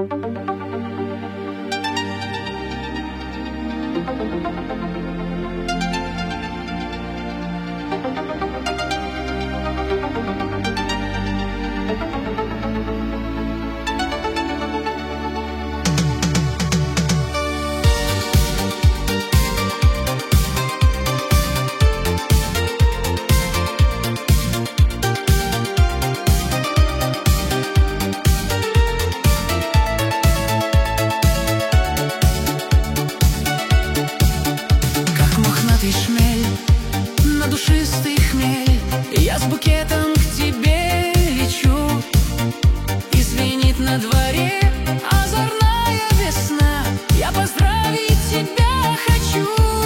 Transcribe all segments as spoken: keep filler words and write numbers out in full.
Шмель, на душистый хмель, я с букетом к тебе лечу. И звенит на дворе озорная весна, я поздравить тебя хочу.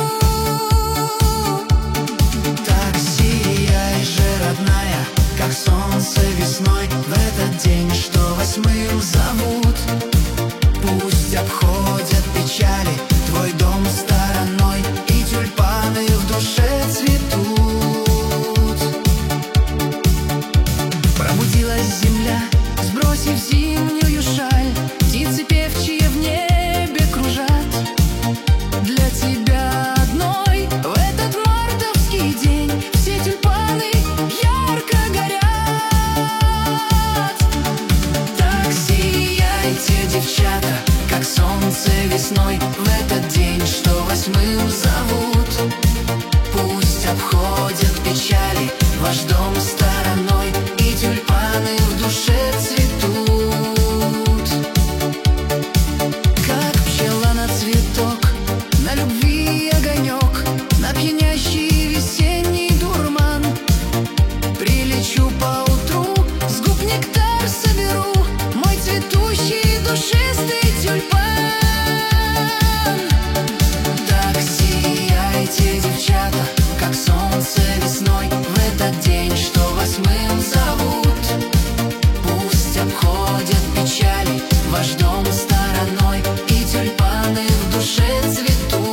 Так сияй же, родная, как солнце весной, в этот день, что восьмым зовут. Пусть обходят печали твой дом стороной, и тюльпаны в душе цветут. Пробудилась земля, сбросив зимнюю шаль, птицы певчие в небе кружат. Для тебя одной в этот мартовский день все тюльпаны ярко горят. Так сияйте, девчата, как солнце весной, в этот день, что восьмым зовут. Пусть обходят печали ваш дом стороной, и тюльпаны в душе цветут. Как пчела на цветок, на любви огонек, на пьянящий весенний дурман. Прилечу поутру, с губ нектар соберу, мой цветущий душистый тюльпан. Так сияйте, девчата, как солнце весной, в этот день, что восьмым зовут. Пусть обходят печали ваш дом стороной, и тюльпаны в душе цветут.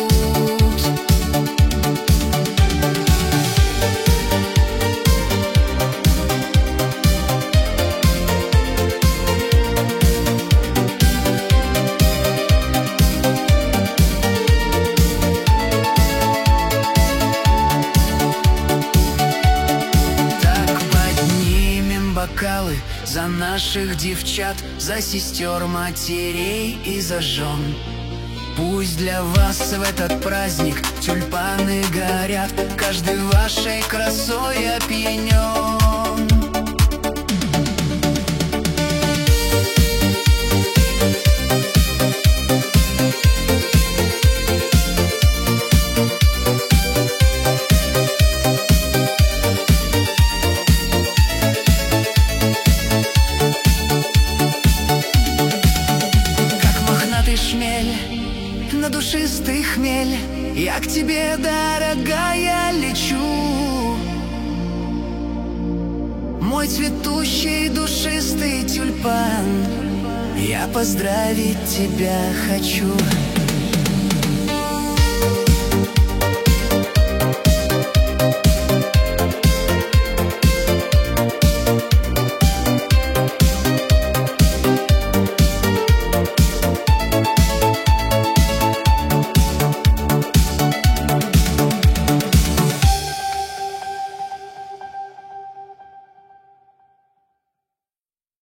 Бокалы за наших девчат, за сестер, матерей и за жен. Пусть для вас в этот праздник тюльпаны горят, каждый вашей красой опьянен. Шмель, на душистый хмель, я к тебе, дорогая, лечу. Мой цветущий душистый тюльпан, я поздравить тебя хочу.